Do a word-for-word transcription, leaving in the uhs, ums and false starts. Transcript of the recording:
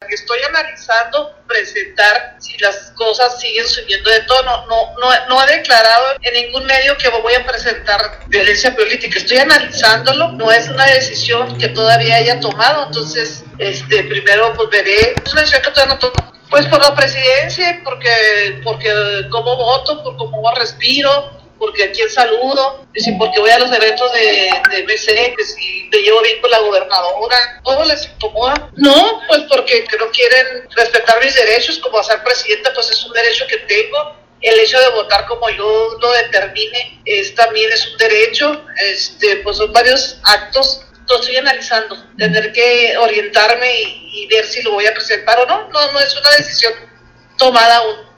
estoy analizando presentar si las cosas siguen subiendo de tono. No, no, no he declarado en ningún medio que voy a presentar violencia política. Estoy analizándolo, no es una decisión que todavía haya tomado, entonces este, primero pues veré. Es una decisión que todavía no tomo. Pues por la presidencia, porque, porque cómo voto, por cómo respiro, porque a quién saludo, que si porque voy a los eventos de, de M C, que si me llevo bien con la gobernadora, todo les incomoda. No, pues porque no quieren respetar mis derechos, como a ser presidenta, pues es un derecho que tengo. El hecho de votar como yo lo determine es, también es un derecho. Este, pues son varios actos. Lo estoy analizando, tener que orientarme y, y ver si lo voy a presentar o no. No, no es una decisión tomada aún.